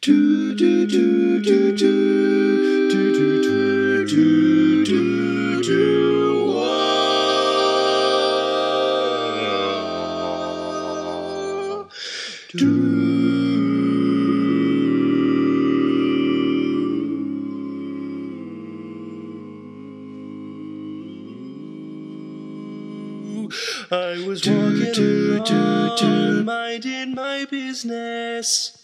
Do do do do do do do do do do I was walking along, minding my business.